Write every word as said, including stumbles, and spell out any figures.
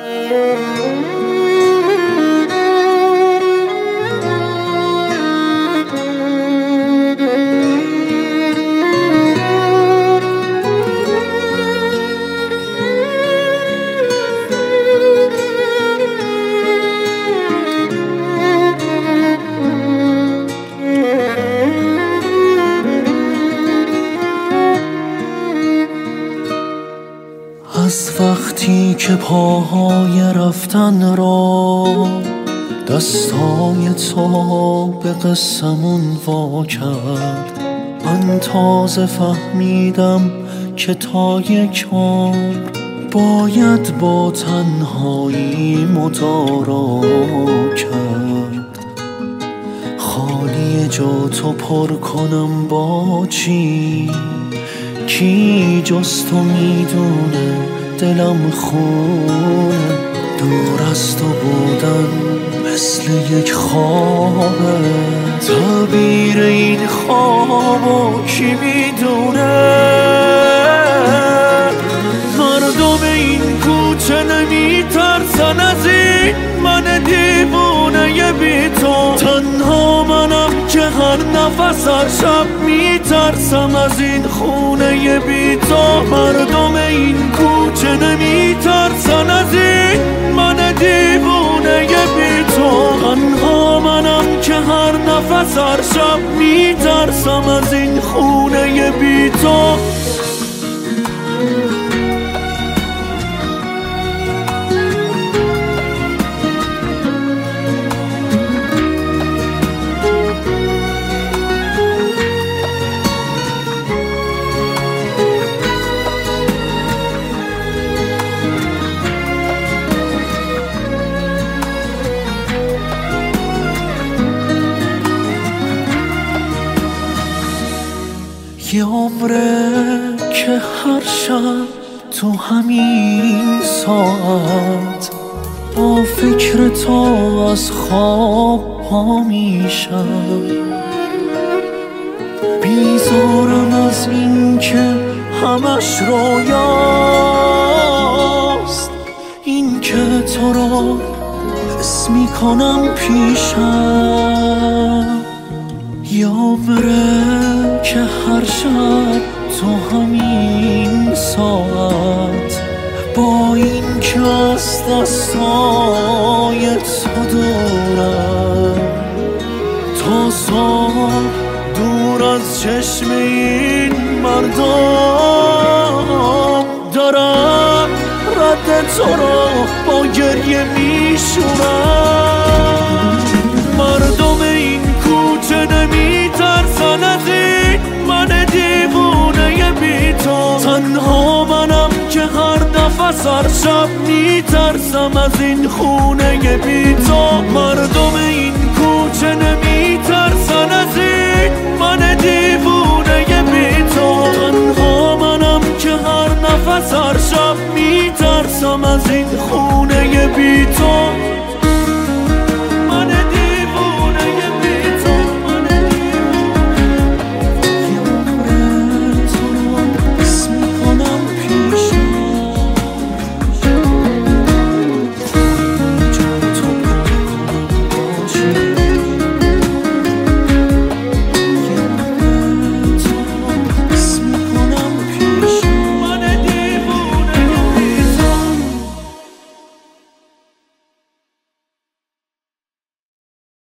از وقتی که پاهای رفتن را دستای تو به قسمون وا کرد، من تازه فهمیدم که تا یک عمر باید با تنهایی مدارا کرد. خالی جا تو پر کنم با چی؟ کی جز تو میدونه دلم خونه؟ دور از تو بودن مثل یک خوابه، تعبیر این خوابو کی میدونه؟ مردم این کوچه نمیترسن از این من دیوونه بی تو، تنها منم که هر نفس هر شب میترسم از این خونه بی تو. مردم این کوچه نمیترسن از این من دیوونه بی تو، تنها منم که هر نفس هر شب میترسم از این خونه بی تو. یه عمره که هر شب تو همین ساعت با فکر تو از خواب پا میشم، بیزارم از این که همش رویاست، این که تو رو حس میکنم پیشم. یه عمره که هر شب تو همین ساعت با این که از دستای تو دورم، تا صبح دور از چشم این مردم دارم رد تو رو با گریه میشورم. مردم این کوچه نمیترسن از این من دیوونه بی تو، تنها منم که هر نفس هر شب میترسم از این خونه بی تو. مردم این کوچه نمیترسن از این من دیوونه بی تو، تنها منم که هر نفس هر شب میترسم از این خونه بی تو.